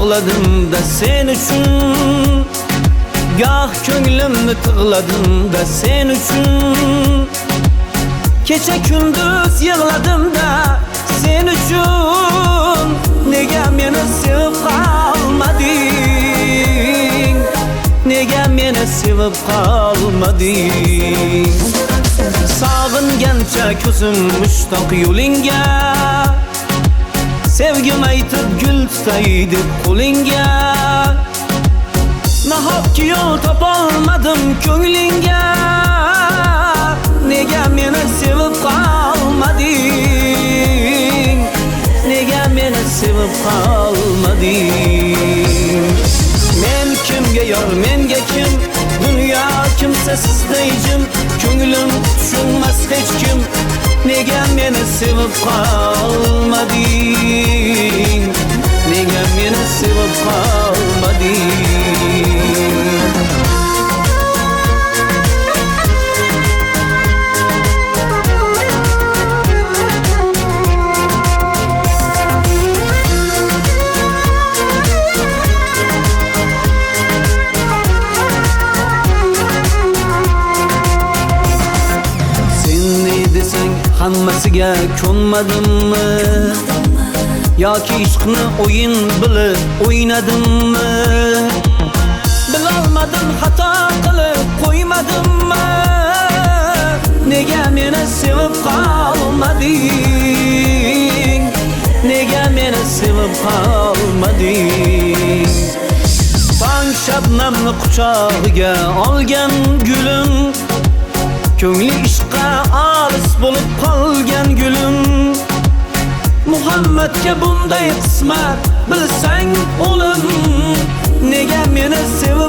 yağladım da sen üçün, gah ko'nglimni tig'ladim da sen üçün. Kecha kunduz yig'ladim da sen üçün. Nega meni sevib qolmading? Nega meni sevib qolmading? Sog'ingancha ko'zim mushtoq yo'lingga, sevgim aytib gul tutay deb qo'lingga. Nahotki yo'l topolmadim ko'nglingga, nega meni sevib qolmading? Nega meni sevib qolmading? Men kimga yor, menga kim? Dunyo kimsasiz deyjim, ko'nglim tushunmas hech kim. Nega meni sevib qolmading? Nega meni sevib qolmading? Hammasiga ko'nmadimmi? Yoki ishqni o'yin bilib o'ynadimmi? Bilolmadim, xato qilib qo'ymadimmi? Nega meni sevib qolmading? Nega meni sevib qolmading? Tong shabnamni quchog'iga olgan gulim, ko'ngli ishqqa olis bo'lib qolgan gulim. Muhammadga bunday qismat bilsang o'lim, nega meni sevib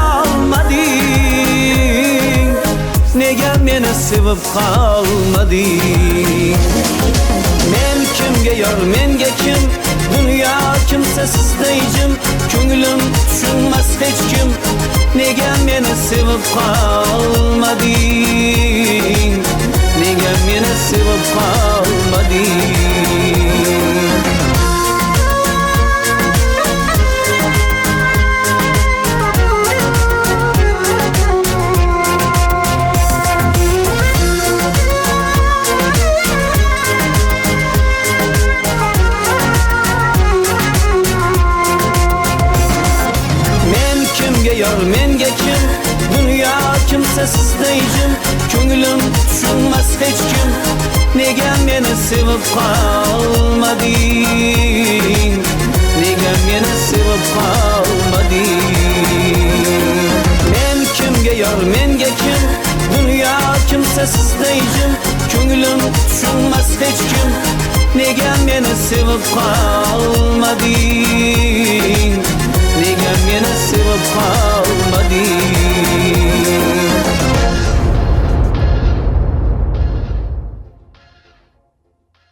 qolmading? Nega meni sevib qolmading? Men kimga yor, menga kim? Dunyo kimsasiz deyjim, ko'nglim tushunmas hech kim. Nega meni sevib qolmading? Nega meni sevib qolmading? Yor, menga kim? Dunyo kimsasiz deyjim, ko'nglim tushunmas hech kim. Nega meni sevib qolmading? Nega meni sevib qolmading? Men kimga yor, menga kim? Dunyo kimsasiz deyjim, ko'nglim tushunmas hech kim. Nega meni sevib qolmading? Nega meni sevib qolmading?